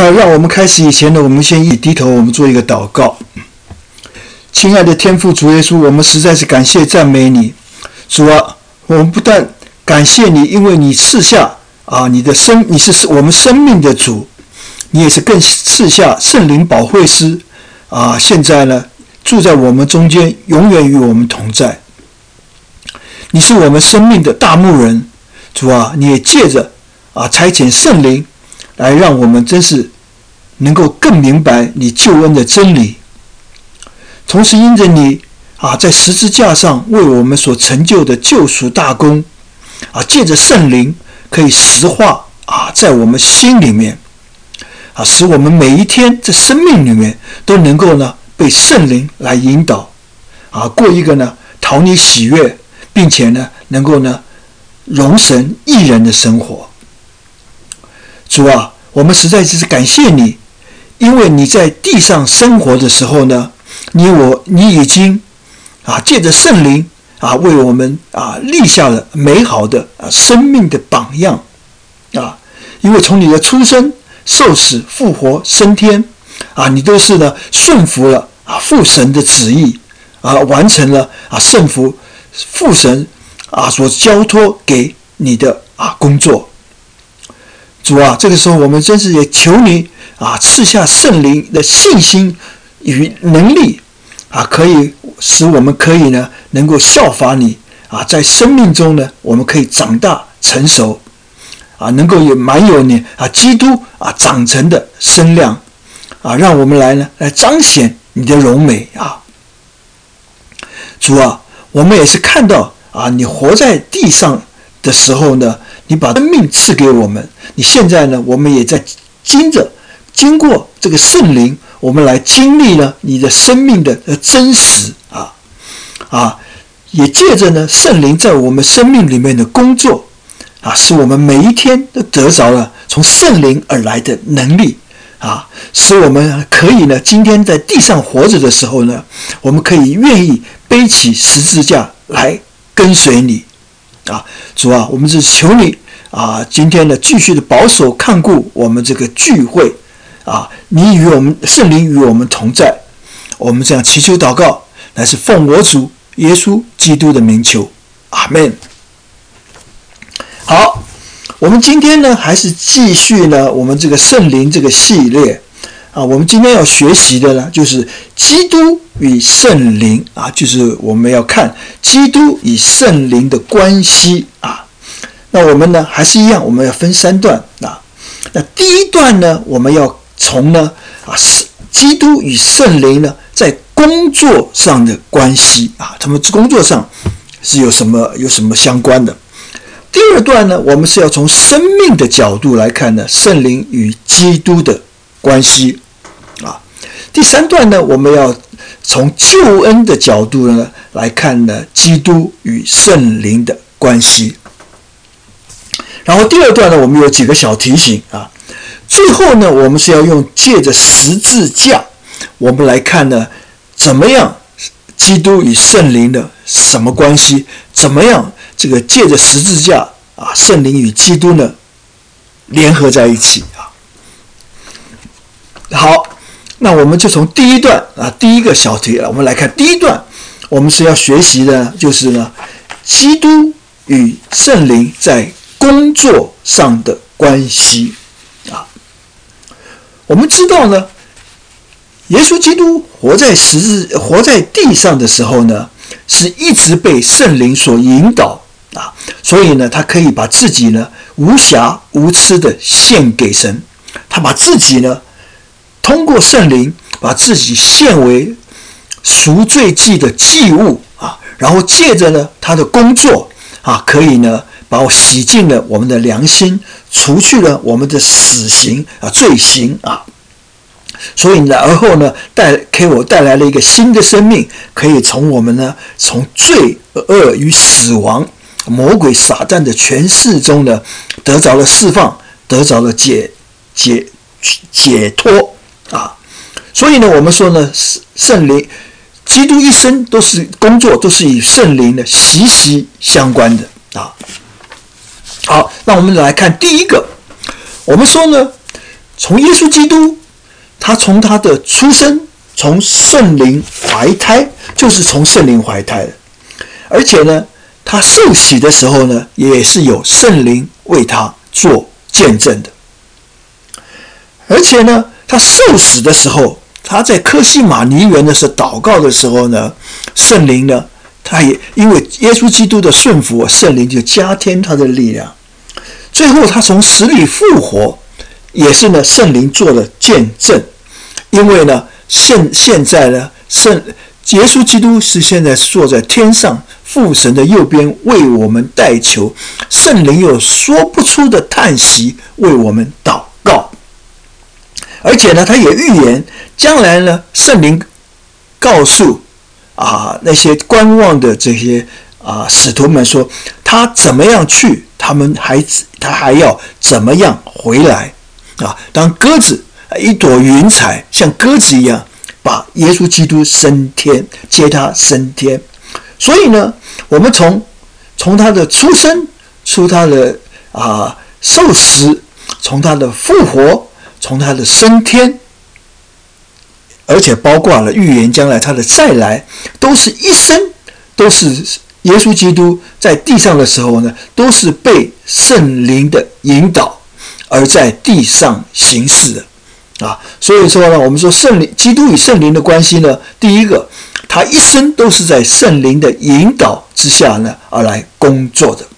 让我们开始以前呢，我们先一起低头，我们做一个祷告。亲爱的天父主耶稣，我们实在是感谢赞美你，主啊，我们不但感谢你，因为你赐下你是我们生命的主，你也是更赐下圣灵保惠师现在呢住在我们中间，永远与我们同在。你是我们生命的大牧人，主啊，你也借着差遣圣灵来让我们真是能够更明白你救恩的真理。同时因着你在十字架上为我们所成就的救赎大功借着圣灵可以实化在我们心里面使我们每一天在生命里面都能够呢被圣灵来引导过一个呢讨你喜悦并且呢能够呢荣神益人的生活。主啊，我们实在是感谢你，因为你在地上生活的时候呢，你已经借着圣灵为我们立下了美好的生命的榜样因为从你的出生、受死、复活、升天你都是呢顺服了父神的旨意完成了圣父神所交托给你的工作。主啊，这个时候我们真是也求你赐下圣灵的信心与能力可以使我们可以呢能够效法你在生命中呢我们可以长大成熟能够也满有你基督长成的身量让我们来彰显你的荣美主啊，我们也是看到你活在地上的时候呢，你把生命赐给我们，你现在呢我们也在经过这个圣灵，我们来经历了你的生命的真实也借着呢圣灵在我们生命里面的工作使我们每一天都得着了从圣灵而来的能力使我们可以呢今天在地上活着的时候呢，我们可以愿意背起十字架来跟随你主啊，我们是求你今天呢继续的保守看顾我们这个聚会你与我们圣灵与我们同在，我们这样祈求祷告乃是奉我主耶稣基督的名求，阿们。好，我们今天呢还是继续呢我们这个圣灵这个系列我们今天要学习的呢就是基督与圣灵就是我们要看基督与圣灵的关系那我们呢还是一样，我们要分三段那第一段呢我们要从呢基督与圣灵呢在工作上的关系他们工作上是有什么相关的。第二段呢我们是要从生命的角度来看呢圣灵与基督的关系第三段呢我们要从救恩的角度呢来看呢基督与圣灵的关系。然后第二段呢我们有几个小提醒最后呢我们是要借着十字架我们来看呢怎么样基督与圣灵的什么关系，怎么样这个借着十字架圣灵与基督呢联合在一起好，那我们就从第一段第一个小题我们来看第一段，我们是要学习的就是呢基督与圣灵在工作上的关系我们知道呢耶稣基督活在地上的时候呢是一直被圣灵所引导所以呢他可以把自己呢无瑕无疵的献给神，他把自己呢通过圣灵把自己献为赎罪祭的祭物然后借着呢他的工作可以呢把我洗净了我们的良心，除去了我们的死刑罪行所以呢而后呢给我带来了一个新的生命，可以从我们呢从罪恶与死亡魔鬼撒旦的权势中呢得着了释放，得着了解脱所以呢我们说呢圣灵基督一生都是工作都是与圣灵的息息相关的好，那我们来看第一个，我们说呢从耶稣基督，他从他的出生，从圣灵怀胎，就是从圣灵怀胎的。而且呢，他受洗的时候呢，也是有圣灵为他做见证的。而且呢，他受死的时候，他在客西马尼园的时候祷告的时候呢，圣灵呢，他也因为耶稣基督的顺服，圣灵就加添他的力量。最后他从死里复活，也是呢，圣灵做了见证。因为呢，现在呢，耶稣基督是现在坐在天上父神的右边为我们代求，圣灵有说不出的叹息为我们祷告。而且呢，他也预言将来呢，圣灵告诉那些观望的这些使徒们说，他怎么样去，他还要怎么样回来当鸽子一朵云彩像鸽子一样把耶稣基督升天，接他升天。所以呢，我们从他的出生，从他的受死，从他的复活，从他的升天，而且包括了预言将来他的再来，都是一生，都是耶稣基督在地上的时候呢，都是被圣灵的引导而在地上行事的所以说呢，我们说基督与圣灵的关系呢，第一个，他一生都是在圣灵的引导之下呢而来工作的。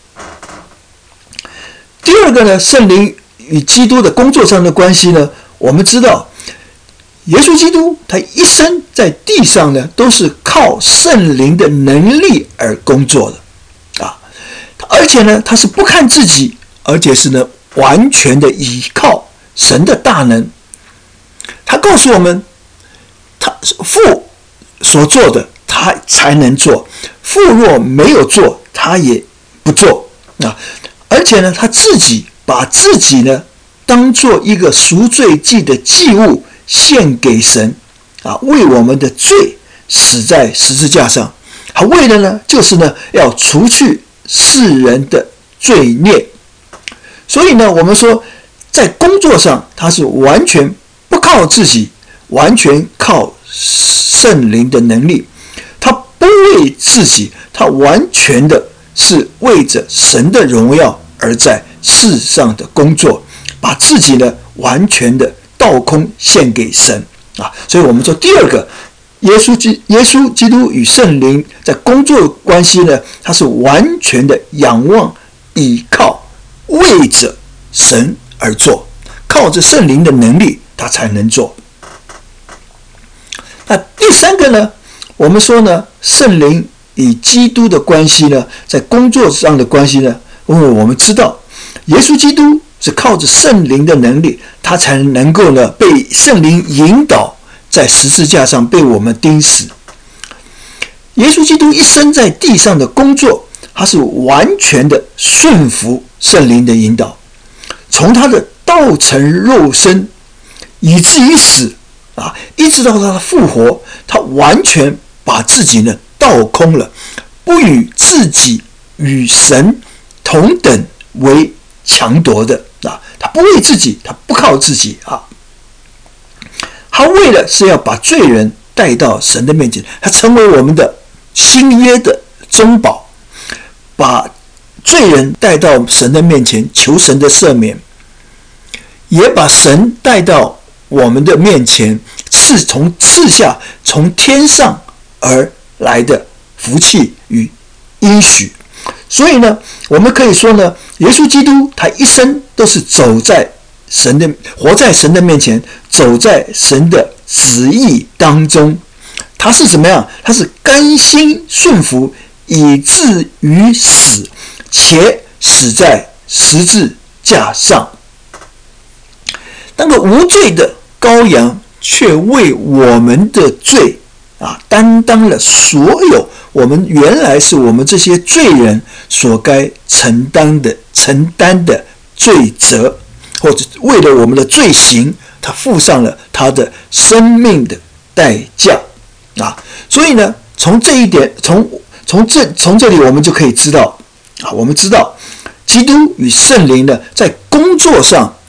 第二个呢，圣灵与基督的工作上的关系呢，我们知道耶稣基督他一生在地上呢，都是靠圣灵的能力而工作的而且呢，他是不看自己，而且是呢完全的依靠神的大能。他告诉我们，他父所做的他才能做，父若没有做，他也不做而且呢，他自己把自己呢当做一个赎罪祭的祭物献给神为我们的罪死在十字架上。他为的呢，就是呢要除去世人的罪孽。所以呢，我们说在工作上他是完全不靠自己，完全靠圣灵的能力。他不为自己，他完全的是为着神的荣耀而在世上的工作，把自己呢完全的倒空献给神所以我们说第二个，耶稣基督与圣灵在工作关系呢，他是完全的仰望、倚靠、为着神而做，靠着圣灵的能力他才能做。那第三个呢，我们说呢，圣灵与基督的关系呢，在工作上的关系呢，因为我们知道耶稣基督是靠着圣灵的能力，他才能够呢被圣灵引导，在十字架上被我们钉死。耶稣基督一生在地上的工作，他是完全的顺服圣灵的引导，从他的道成肉身以至于死一直到他的复活，他完全把自己呢倒空了，不与自己与神同等为强夺的他不为自己，他不靠自己他为了是要把罪人带到神的面前，他成为我们的新约的中保，把罪人带到神的面前求神的赦免，也把神带到我们的面前，赐下从天上而来的福气与应许。所以呢，我们可以说呢，耶稣基督他一生都是活在神的面前，走在神的旨意当中。他是怎么样？他是甘心顺服，以至于死，且死在十字架上。那个无罪的羔羊却为我们的罪担当了所有我们原来是我们这些罪人所该承担的罪责，或者为了我们的罪行，他付上了他的生命的代价所以呢，从这一点，从这里我们就可以知道我们知道基督与圣灵呢，在工作上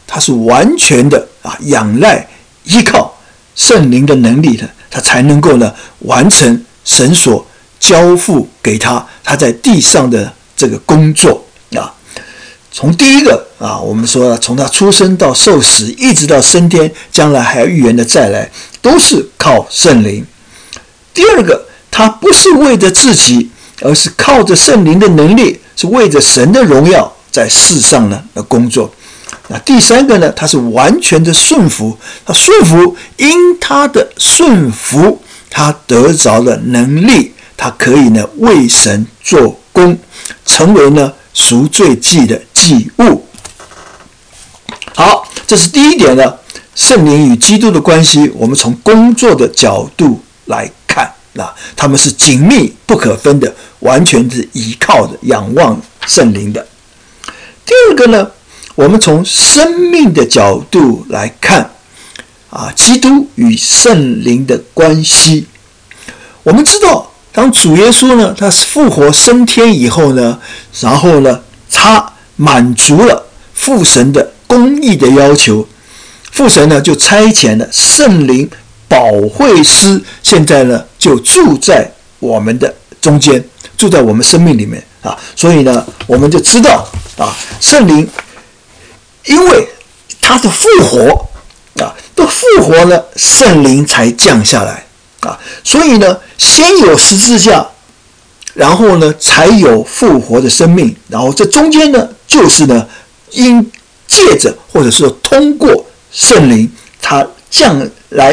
他是完全的仰赖依靠圣灵的能力的，他才能够呢完成神所交付给他在地上的这个工作啊。从第一个我们说从他出生到受死，一直到升天，将来还要预言的再来，都是靠圣灵。第二个，他不是为着自己，而是靠着圣灵的能力，是为着神的荣耀在世上呢工作。那第三个呢，他是完全的顺服，他顺服，因他的顺服，他得着了能力，他可以呢为神做工，成为呢赎罪祭的祭物。好，这是第一点呢，圣灵与基督的关系，我们从工作的角度来看，他们是紧密不可分的，完全是依靠的仰望圣灵的。第二个呢，我们从生命的角度来看基督与圣灵的关系。我们知道，当主耶稣呢，他复活升天以后呢，然后呢，他满足了父神的公义的要求，父神呢就差遣了圣灵保惠师，现在呢就住在我们的中间，住在我们生命里面所以呢，我们就知道圣灵因为他的复活的复活呢，圣灵才降下来所以呢，先有十字架，然后呢才有复活的生命，然后这中间呢就是呢因借着或者说通过圣灵，他降来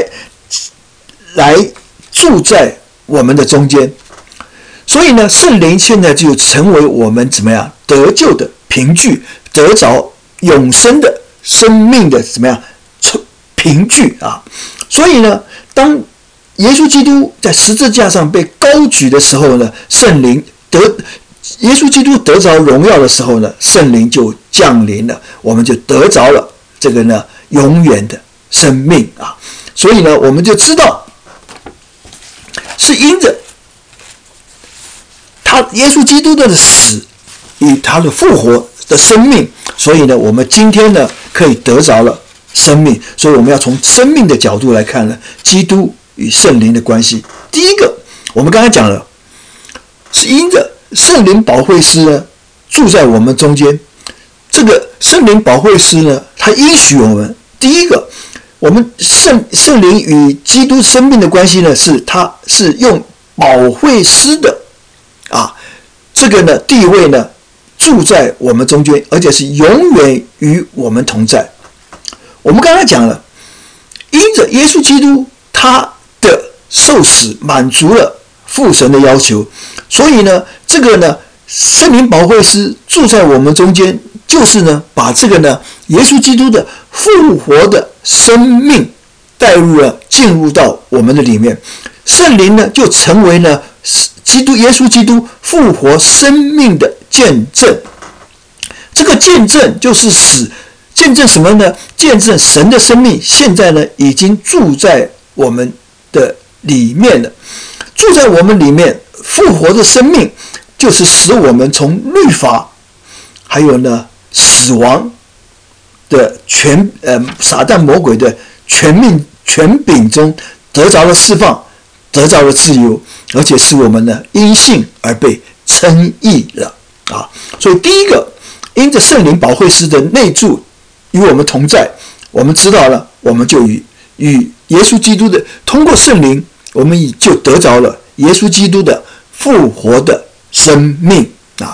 住在我们的中间。所以呢，圣灵现在就成为我们怎么样得救的凭据，得着永生的生命的怎么样凭据所以呢，当耶稣基督在十字架上被高举的时候呢，耶稣基督得着荣耀的时候呢，圣灵就降临了，我们就得着了这个呢永远的生命所以呢，我们就知道是因着耶稣基督的死与他的复活的生命，所以呢，我们今天呢可以得着了生命。所以我们要从生命的角度来看呢，基督与圣灵的关系。第一个，我们刚才讲了，是因着圣灵保惠师呢住在我们中间。这个圣灵保惠师呢，他应许我们，第一个，我们圣灵与基督生命的关系呢，他是用保惠师的这个呢地位呢住在我们中间，而且是永远与我们同在。我们刚才讲了，因着耶稣基督他的受死满足了父神的要求，所以呢，这个呢圣灵保惠师住在我们中间，就是呢把这个呢耶稣基督的复活的生命进入到我们的里面，圣灵呢就成为呢耶稣基督复活生命的见证。这个见证就是见证什么呢？见证神的生命现在呢已经住在我们的里面了。住在我们里面，复活的生命就是使我们从律法还有呢死亡的撒旦魔鬼的权柄中得着了释放，得着了自由，而且使我们呢因信而被称义了所以第一个，因着圣灵保惠师的内住与我们同在，我们知道了，我们就与耶稣基督的通过圣灵，我们就得着了耶稣基督的复活的生命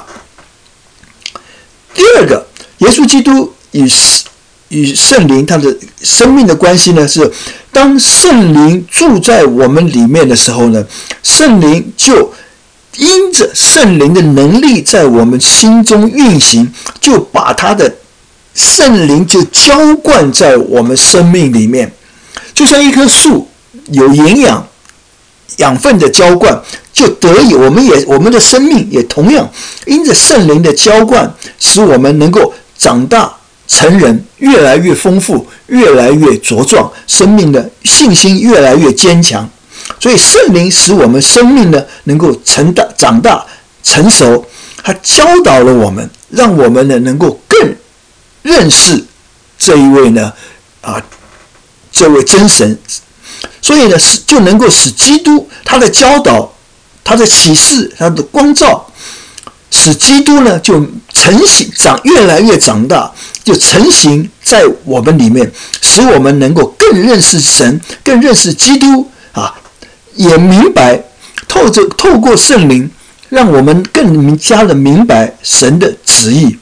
第二个，耶稣基督与圣灵他的生命的关系呢，是当圣灵住在我们里面的时候呢，圣灵就因着圣灵的能力在我们心中运行，就把他的圣灵就浇灌在我们生命里面，就像一棵树有养分的浇灌，就得以我们的生命也同样因着圣灵的浇灌，使我们能够长大成人，越来越丰富，越来越茁壮，生命的信心越来越坚强。所以圣灵使我们生命呢能够长大成熟，他教导了我们，让我们呢能够更认识这一位呢这位真神，所以呢就能够使基督他的教导、他的启示、他的光照，使基督呢就成型越来越长大，就成型在我们里面，使我们能够更认识神，更认识基督也明白透过圣灵，让我们更加的明白神的旨意，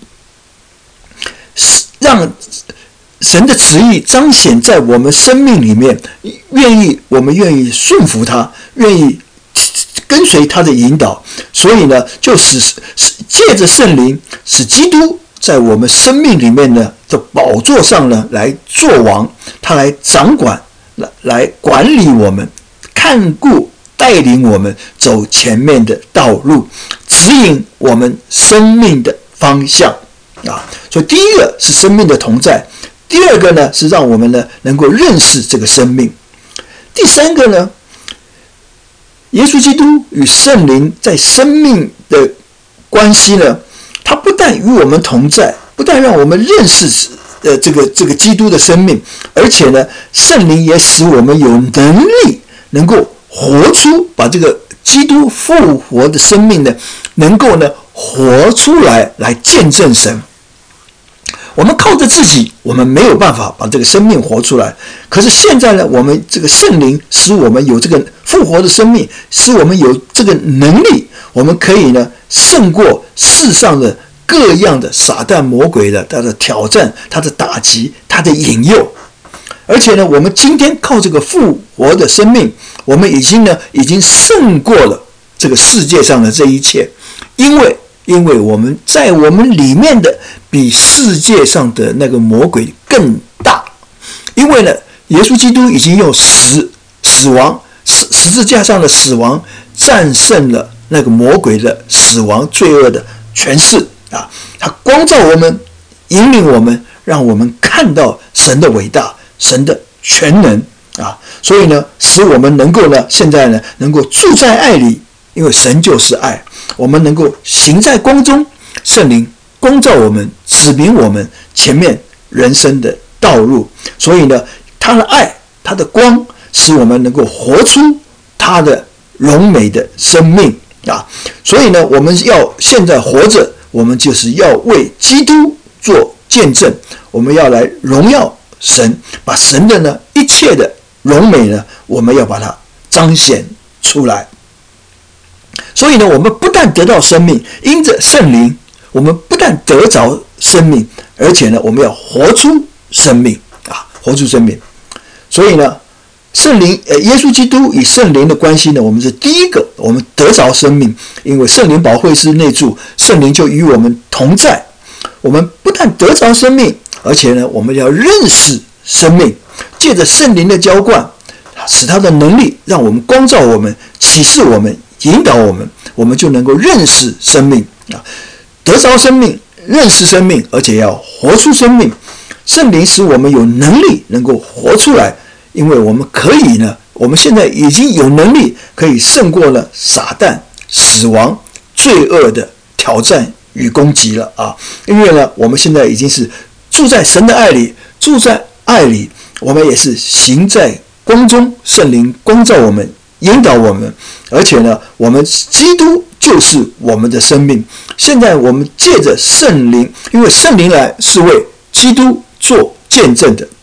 让神的旨意彰显在我们生命里面，我们愿意顺服他，愿意跟随他的引导，所以呢，就借着圣灵，使基督在我们生命里面呢的宝座上呢来做王，他来掌管，来管理我们，看顾带领我们走前面的道路，指引我们生命的方向所以第一个是生命的同在，第二个呢是让我们呢能够认识这个生命，第三个呢，耶稣基督与圣灵在生命的关系呢，它不但与我们同在，不但让我们认识这个基督的生命，而且呢，圣灵也使我们有能力能够活出，把这个基督复活的生命呢，能够呢活出来，来见证神。我们靠着自己，我们没有办法把这个生命活出来。可是现在呢，我们这个圣灵使我们有这个复活的生命，使我们有这个能力，我们可以呢胜过世上的各样的撒旦魔鬼的他的挑战、他的打击、他的引诱。而且呢，我们今天靠这个复活的生命，我们已经胜过了这个世界上的这一切，因为我们在我们里面的比世界上的那个魔鬼更大，因为呢，耶稣基督已经用死亡十字架上的死亡战胜了那个魔鬼的死亡罪恶的权势他光照我们，引领我们，让我们看到神的伟大，神的全能所以呢，使我们能够呢，现在呢能够住在爱里，因为神就是爱，我们能够行在光中，圣灵光照我们，指明我们前面人生的道路。所以呢，他的爱，他的光，使我们能够活出他的荣美的生命所以呢，我们要现在活着，我们就是要为基督做见证，我们要来荣耀神，把神的呢一切的荣美呢，我们要把它彰显出来。所以呢，我们不但得到生命，因着圣灵，我们不但得着生命，而且呢，我们要活出生命活出生命。所以呢，耶稣基督与圣灵的关系呢，我们是第一个，我们得着生命，因为圣灵保惠师内住，圣灵就与我们同在。我们不但得着生命，而且呢，我们要认识生命，借着圣灵的浇灌，使他的能力让我们光照我们，启示我们，引导我们，我们就能够认识生命得着生命，认识生命，而且要活出生命。圣灵使我们有能力能够活出来，因为我们可以呢，我们现在已经有能力可以胜过了撒旦、死亡、罪恶的挑战与攻击了因为呢，我们现在已经是住在神的爱里，住在爱里，我们也是行在光中，圣灵光照我们，引导我们，而且呢，我们基督就是我们的生命。现在我们借着圣灵，因为圣灵来是为基督做见证的。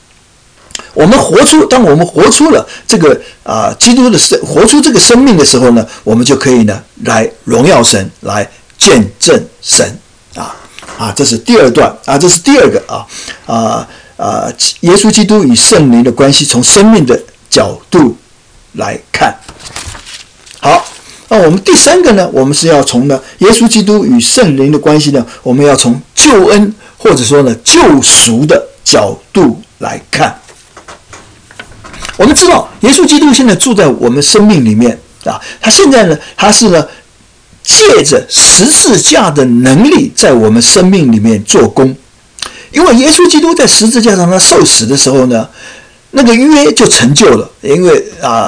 当我们活出了这个基督的活出这个生命的时候呢，我们就可以呢来荣耀神，来见证神这是第二段这是第二个耶稣基督与圣灵的关系，从生命的角度来看。好，那我们第三个呢，我们是要从呢耶稣基督与圣灵的关系呢，我们要从救恩或者说呢救赎的角度来看。我们知道耶稣基督现在住在我们生命里面他现在呢，他是呢借着十字架的能力在我们生命里面做工。因为耶稣基督在十字架上他受死的时候呢，那个约就成就了。因为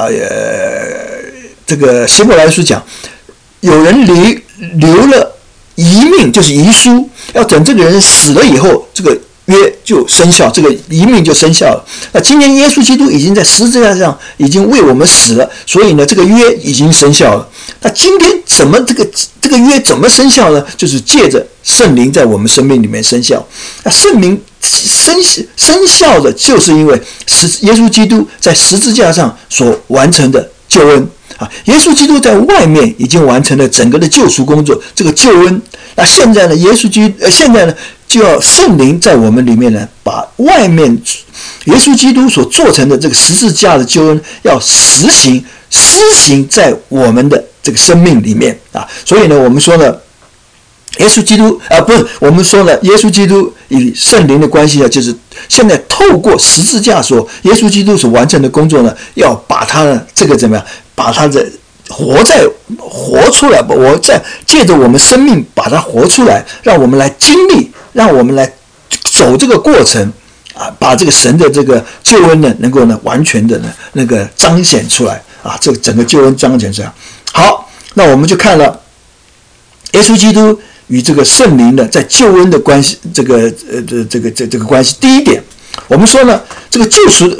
这个希伯来书讲，有人留了遗命，就是遗书，要等这个人死了以后，这个约就生效，这个遗命就生效了。那今天耶稣基督已经在十字架上已经为我们死了，所以呢，这个约已经生效了。那今天怎么这个约怎么生效呢？就是借着圣灵在我们生命里面生效。那圣灵生效的，就是因为耶稣基督在十字架上所完成的救恩啊。耶稣基督在外面已经完成了整个的救赎工作，这个救恩。那现在呢，现在呢，就要圣灵在我们里面呢，把外面耶稣基督所做成的这个十字架的救恩，要施行在我们的这个生命里面啊。所以呢，我们说呢，耶稣基督我们说呢，耶稣基督与圣灵的关系呢，就是现在透过十字架耶稣基督所完成的工作呢，要把他的这个怎么样，把他的活出来，我在借着我们生命把它活出来，让我们来经历，让我们来走这个过程啊，把这个神的这个救恩呢，能够呢完全的呢那个彰显出来啊，这个整个救恩彰显出来。好，那我们就看了耶稣基督与这个圣灵的在救恩的关系，这个关系。第一点，我们说呢，这个救赎，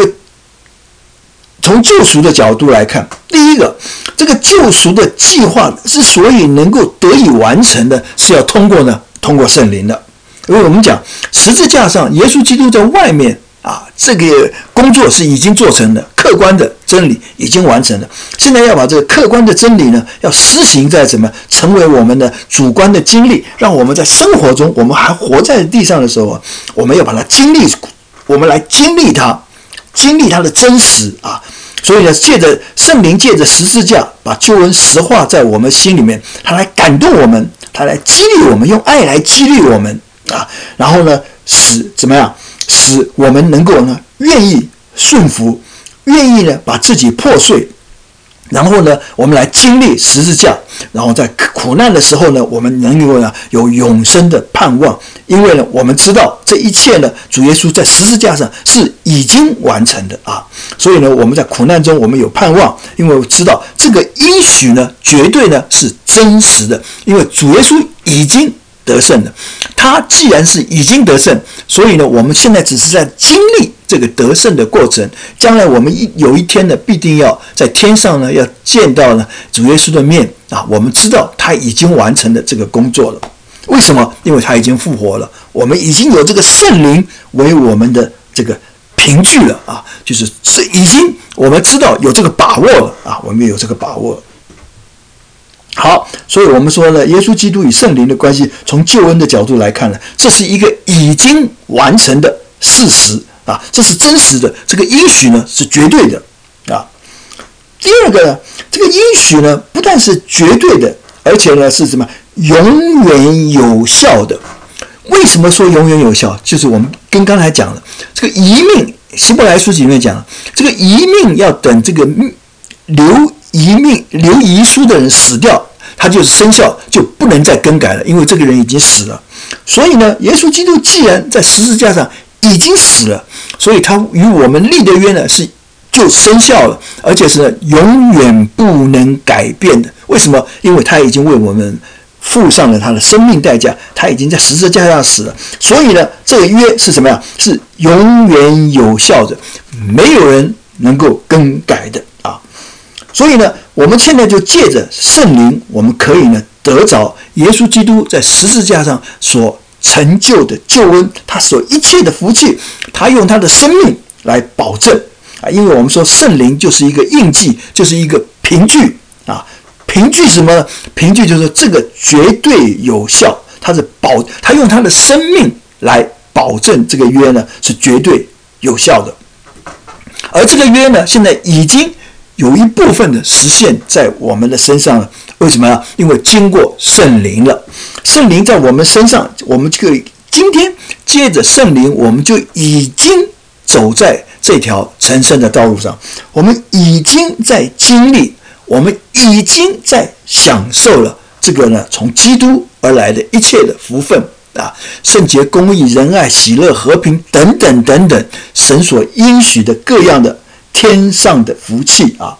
从救赎的角度来看，第一个，这个救赎的计划之所以能够得以完成的，是要通过圣灵的。因为我们讲十字架上，耶稣基督在外面啊，这个工作是已经做成的，客观的真理已经完成了。现在要把这个客观的真理呢，要施行在成为我们的主观的经历，让我们在生活中，我们还活在地上的时候，我们要把它经历，我们来经历它的真实啊。所以呢，借着圣灵，借着十字架，把救恩实化在我们心里面，他来感动我们，他来激励我们，用爱来激励我们啊。然后呢，使我们能够呢愿意顺服，愿意呢把自己破碎，然后呢，我们来经历十字架，然后在苦难的时候呢，我们能够呢有永生的盼望，因为呢，我们知道这一切呢，主耶稣在十字架上是已经完成的啊。所以呢，我们在苦难中我们有盼望，因为我知道这个应许呢，绝对呢是真实的，因为主耶稣已经得胜了。他既然是已经得胜，所以呢，我们现在只是在经历这个得胜的过程。将来我们有一天呢，必定要在天上呢，要见到呢主耶稣的面啊。我们知道他已经完成了这个工作了。为什么？因为他已经复活了，我们已经有这个圣灵为我们的这个凭据了啊，就是已经我们知道有这个把握了啊，我们有这个把握了。好，所以我们说呢，耶稣基督与圣灵的关系，从救恩的角度来看呢，这是一个已经完成的事实啊，这是真实的，这个应许呢是绝对的啊。第二个呢，这个应许呢不但是绝对的，而且呢是什么？永远有效的。为什么说永远有效？就是我们跟刚才讲的这个遗命，希伯来书里面讲，这个遗命要等这个留遗书的人死掉，他就是生效，就不能再更改了，因为这个人已经死了。所以呢，耶稣基督既然在十字架上已经死了，所以他与我们立的约呢就生效了，而且是永远不能改变的。为什么？因为他已经为我们付上了他的生命代价，他已经在十字架上死了。所以呢，这个约是什么样？是永远有效的，没有人能够更改的啊。所以呢，我们现在就借着圣灵，我们可以呢得着耶稣基督在十字架上所成就的救恩，他所一切的福气，他用他的生命来保证啊。因为我们说圣灵就是一个印记，就是一个凭据啊。凭据什么呢？凭据就是这个绝对有效，他用他的生命来保证这个约呢是绝对有效的。而这个约呢，现在已经有一部分的实现在我们的身上了。为什么呢？因为经过圣灵了，圣灵在我们身上，我们就今天借着圣灵，我们就已经走在这条成圣的道路上，我们已经在经历，我们已经在享受了这个呢从基督而来的一切的福分啊，圣洁、公义、仁爱、喜乐、和平等等等等，神所应许的各样的天上的福气啊。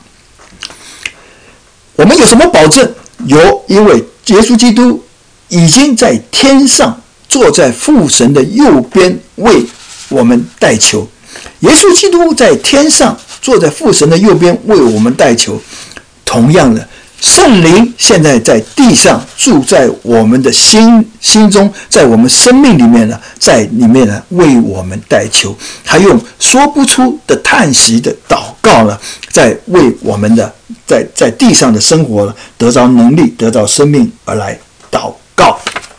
我们有什么保证？有，因为耶稣基督已经在天上坐在父神的右边为我们代求。耶稣基督在天上坐在父神的右边为我们代求。同样的，圣灵现在在地上住在我们的心中，在我们生命里面呢，在里面呢为我们代求，还用说不出的叹息的祷告呢，在为我们的在地上的生活呢得着能力，得着生命而来祷告。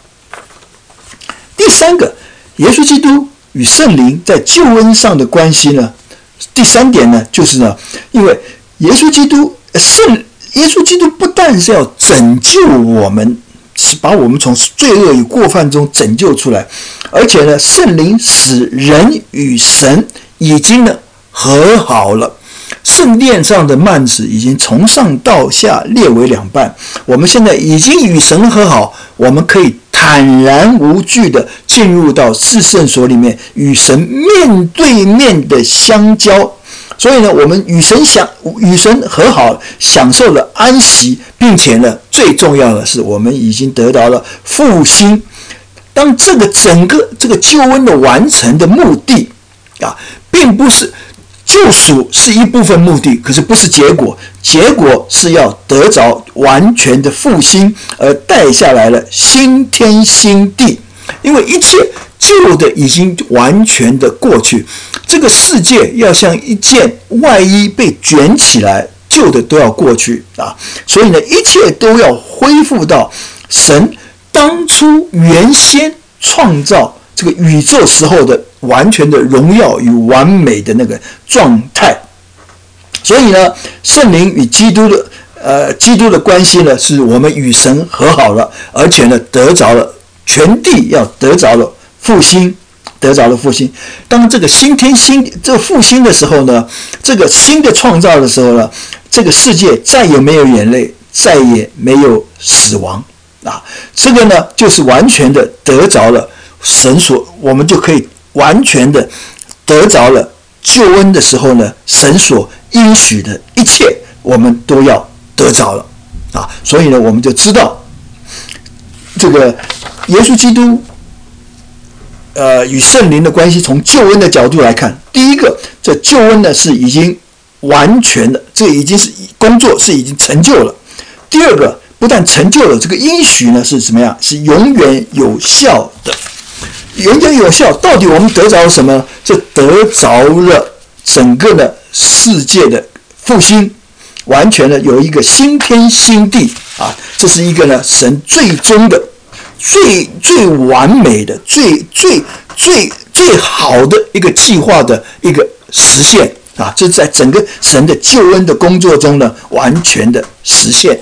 第三个，耶稣基督与圣灵在救恩上的关系呢，第三点呢，就是呢，因为耶稣基督不但是要拯救我们，是把我们从罪恶与过犯中拯救出来，而且呢，圣灵使人与神已经呢和好了。圣殿上的幔子已经从上到下裂为两半，我们现在已经与神和好，我们可以坦然无惧的进入到至圣所里面，与神面对面的相交。所以呢，我们与神和好，享受了安息，并且呢，最重要的是，我们已经得到了复兴。当整个这个救恩的完成的目的啊，并不是救赎是一部分目的，可是不是结果，结果是要得着完全的复兴，而带下来了新天新地。因为一切旧的已经完全的过去，这个世界要像一件外衣被卷起来，旧的都要过去啊！所以呢，一切都要恢复到神当初原先创造这个宇宙时候的完全的荣耀与完美的那个状态。所以呢，圣灵与基督的关系呢，是我们与神和好了，而且呢，得着了全地要得着了复兴，得着了复兴。当这个这个复兴的时候呢，这个新的创造的时候呢，这个世界再也没有眼泪，再也没有死亡啊！这个呢，就是完全的得着了神所，我们就可以完全的得着了救恩的时候呢，神所应许的一切，我们都要得着了啊！所以呢，我们就知道这个耶稣基督与圣灵的关系，从救恩的角度来看，第一个，这救恩呢是已经完全的，这已经是工作是已经成就了。第二个，不但成就了，这个应许呢是怎么样？是永远有效的，永远有效。到底我们得着了什么？这得着了整个的世界的复兴，完全的有一个新天新地啊！这是一个呢神最终的。最完美的、最好的一个计划的一个实现啊！这在整个神的救恩的工作中呢，完全的实现。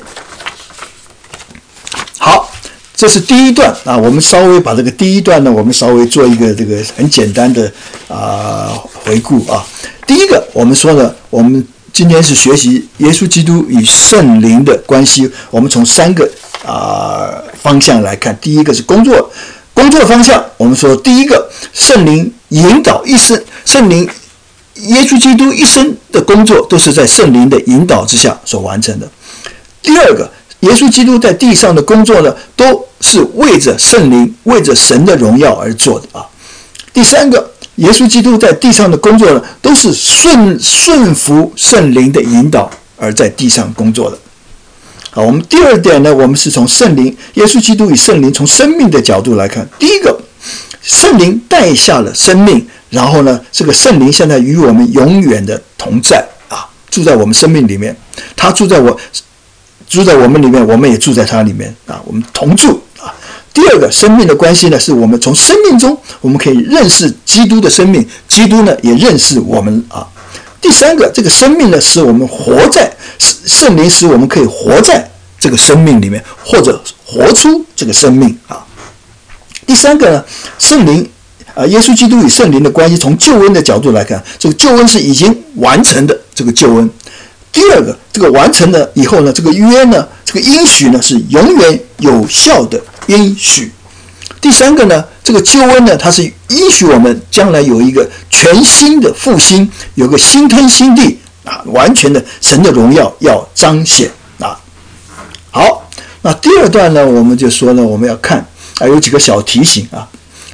好，这是第一段啊。我们稍微把这个第一段呢，我们稍微做一个这个很简单的回顾啊。第一个，我们说呢，我们今天是学习耶稣基督与圣灵的关系，我们从三个方向来看。第一个是工作方向，我们说第一个，圣灵引导一生，耶稣基督一生的工作都是在圣灵的引导之下所完成的。第二个，耶稣基督在地上的工作呢，都是为着圣灵、为着神的荣耀而做的啊。第三个，耶稣基督在地上的工作呢，都是顺服圣灵的引导而在地上工作的。好，我们第二点呢，我们是从圣灵、耶稣基督与圣灵从生命的角度来看。第一个，圣灵带下了生命，然后呢，这个圣灵现在与我们永远的同在啊，住在我们生命里面，他住在我们里面，我们也住在他里面啊，我们同住啊。第二个，生命的关系呢，是我们从生命中我们可以认识基督的生命，基督呢也认识我们啊。第三个，这个生命呢，使我们圣灵使我们可以活在这个生命里面，或者活出这个生命啊。第三个呢，圣灵耶稣基督与圣灵的关系，从救恩的角度来看，这个救恩是已经完成的这个救恩。第二个，这个完成了以后呢，这个约呢，这个应许呢，是永远有效的应许。第三个呢，这个救恩呢，它是应许我们将来有一个全新的复兴，有个新天新地啊，完全的神的荣耀要彰显啊。好，那第二段呢，我们就说呢，我们要看有几个小提醒啊。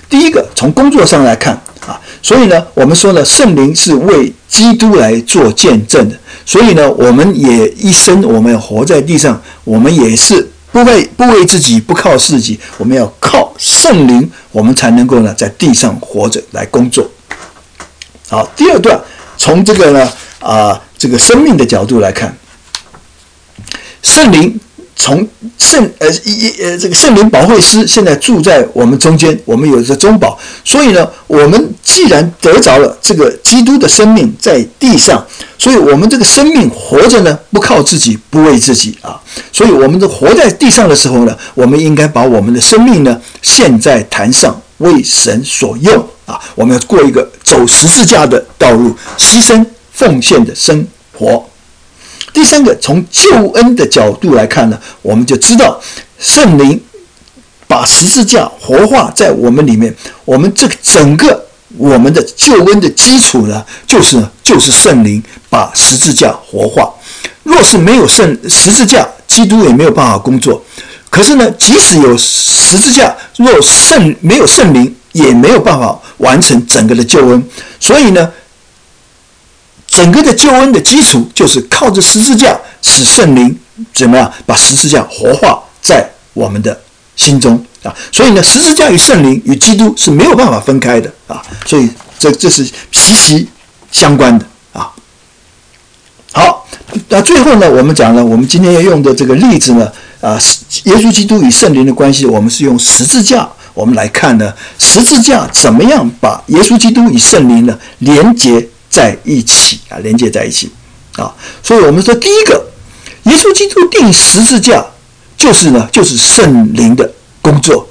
第一个从工作上来看啊，所以呢，我们说呢，圣灵是为基督来做见证的，所以呢，我们也一生我们活在地上，我们也是不为自己，不靠自己，我们要靠圣灵，我们才能够呢在地上活着来工作。好，第二段从这个呢这个生命的角度来看，圣灵从这个圣灵保惠师现在住在我们中间，我们有着中保，所以呢，我们既然得着了这个基督的生命在地上，所以我们这个生命活着呢，不靠自己，不为自己啊。所以我们活在地上的时候呢，我们应该把我们的生命呢献在坛上，为神所用啊。我们要过一个走十字架的道路，牺牲奉献的生活。第三个，从救恩的角度来看呢，我们就知道圣灵把十字架活化在我们里面，我们这个整个我们的救恩的基础呢，就是圣灵把十字架活化。若是没有十字架，基督也没有办法工作。可是呢，即使有十字架，若没有圣灵，也没有办法完成整个的救恩。所以呢，整个的救恩的基础就是靠着十字架，使圣灵怎么样把十字架活化在我们的心中啊。所以呢，十字架与圣灵与基督是没有办法分开的啊。所以这是息息相关的啊。好，那最后呢，我们讲了，我们今天要用的这个例子呢，耶稣基督与圣灵的关系，我们是用十字架，我们来看呢，十字架怎么样把耶稣基督与圣灵呢连接在一起啊，连接在一起啊。所以我们说，第一个，耶稣基督钉十字架，就是圣灵的工作。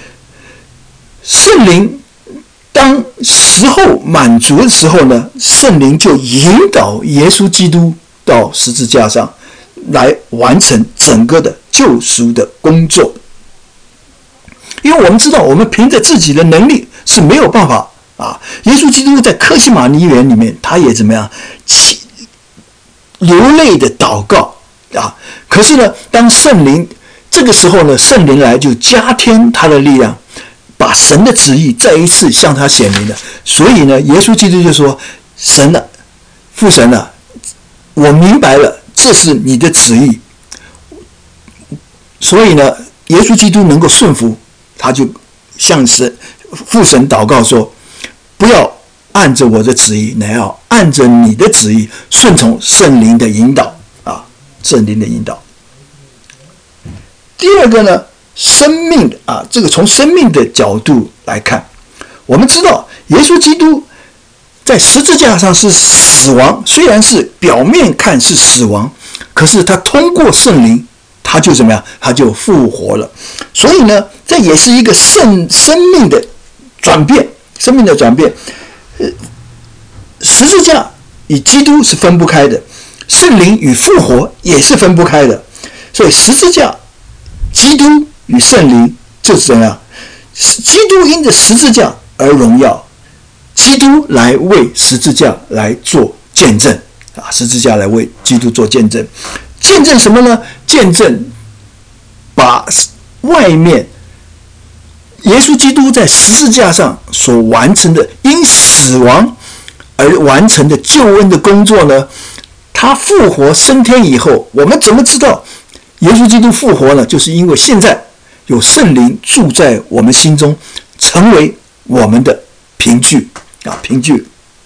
圣灵当时候满足的时候呢，圣灵就引导耶稣基督到十字架上来完成整个的救赎的工作。因为我们知道，我们凭着自己的能力是没有办法啊。耶稣基督在客西马尼园里面，他也怎么样流泪的祷告啊。可是呢，当圣灵这个时候呢，圣灵来就加添他的力量，把神的旨意再一次向他显明了。所以呢，耶稣基督就说：“神啊，父神啊，我明白了，这是你的旨意。”所以呢，耶稣基督能够顺服，他就向父神祷告说：“不要按着我的旨意，乃要按着你的旨意，顺从圣灵的引导啊，圣灵的引导。”第二个呢，生命啊，这个从生命的角度来看，我们知道耶稣基督在十字架上是死亡，虽然是表面看是死亡，可是他通过圣灵，他就怎么样？他就复活了。所以呢，这也是一个生命的转变，生命的转变。十字架与基督是分不开的，圣灵与复活也是分不开的。所以十字架、基督与圣灵就是怎样？基督因着十字架而荣耀，基督来为十字架来做见证啊！十字架来为基督做见证，见证什么呢？见证把外面耶稣基督在十字架上所完成的因死亡而完成的救恩的工作呢，他复活升天以后，我们怎么知道耶稣基督复活了？就是因为现在有圣灵住在我们心中，成为我们的凭据啊，凭据。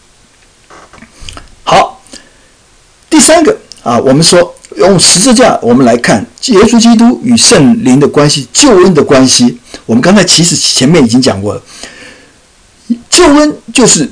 好，第三个啊，我们说用十字架，我们来看耶稣基督与圣灵的关系，救恩的关系。我们刚才其实前面已经讲过了，救恩就是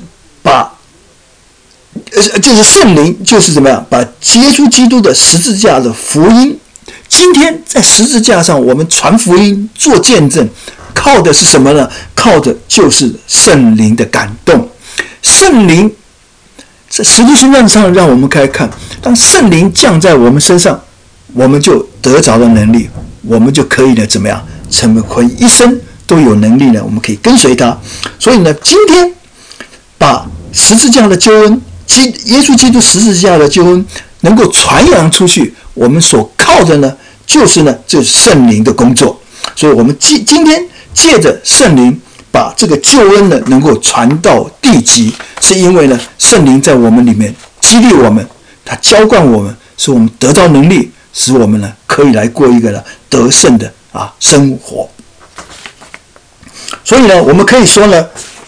就是圣灵，就是怎么样把耶稣基督的十字架的福音，今天在十字架上我们传福音做见证，靠的是什么呢？靠的就是圣灵的感动。圣灵在使徒行传上让我们开看，当圣灵降在我们身上，我们就得着了能力，我们就可以呢怎么样，成为一生都有能力呢，我们可以跟随他。所以呢，今天把十字架的救恩，耶稣基督十字架的救恩能够传扬出去，我们所靠的呢就是圣灵的工作。所以我们今天借着圣灵把这个救恩呢能够传到地极，是因为呢圣灵在我们里面激励我们，他浇灌我们，使我们得到能力，使我们呢可以来过一个呢得胜的生活。所以呢，我们可以说呢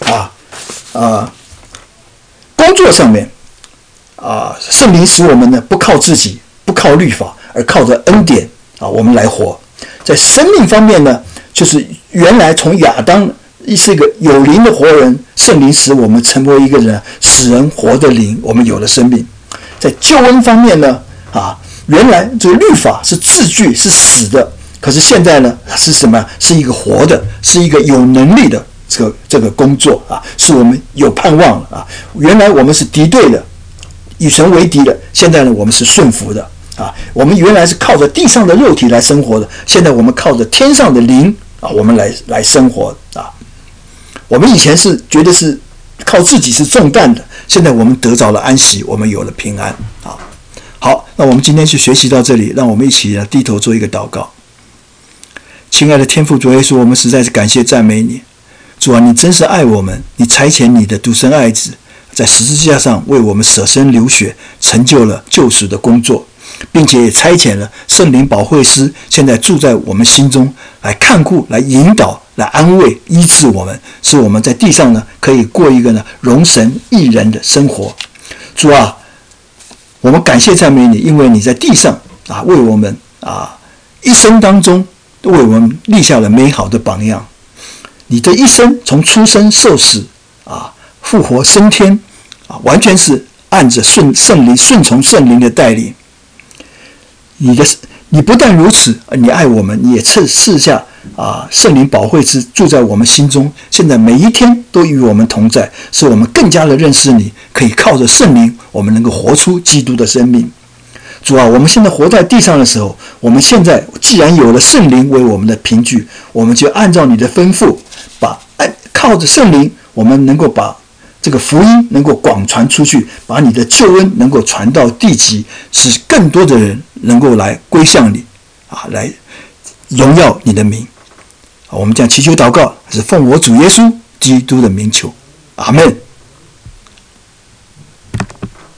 工作上面圣灵使我们呢不靠自己，不靠律法，而靠着恩典我们来活。在生命方面呢，就是原来从亚当是一个有灵的活人，圣灵使我们成为一个人使人活的灵，我们有了生命。在救恩方面呢原来这个律法是字句，是死的，可是现在呢是什么？是一个活的，是一个有能力的这个工作是我们有盼望了原来我们是敌对的，与神为敌的，现在呢我们是顺服的我们原来是靠着地上的肉体来生活的，现在我们靠着天上的灵我们来生活我们以前是觉得是靠自己是重担的，现在我们得着了安息，我们有了平安好，那我们今天就学习到这里，让我们一起低头做一个祷告。亲爱的天父主耶稣，我们实在是感谢赞美你。主啊，你真是爱我们，你差遣你的独生爱子在十字架上为我们舍身流血，成就了救赎的工作，并且也差遣了圣灵保惠师，现在住在我们心中，来看顾，来引导，来安慰，医治我们，使我们在地上呢可以过一个呢荣神益人的生活。主啊，我们感谢赞美你，因为你在地上为我们一生当中为我们立下了美好的榜样。你的一生从出生受死复活升天完全是按着顺从圣灵的带领。你不但如此，你爱我们，你也赐下圣灵保惠师住在我们心中，现在每一天都与我们同在，使我们更加的认识你，可以靠着圣灵，我们能够活出基督的生命。主啊，我们现在活在地上的时候，我们现在既然有了圣灵为我们的凭据，我们就按照你的吩咐，靠着圣灵，我们能够把这个福音能够广传出去，把你的救恩能够传到地极，使更多的人能够来归向你来荣耀你的名。我们将祈求祷告是奉我主耶稣基督的名求，阿们。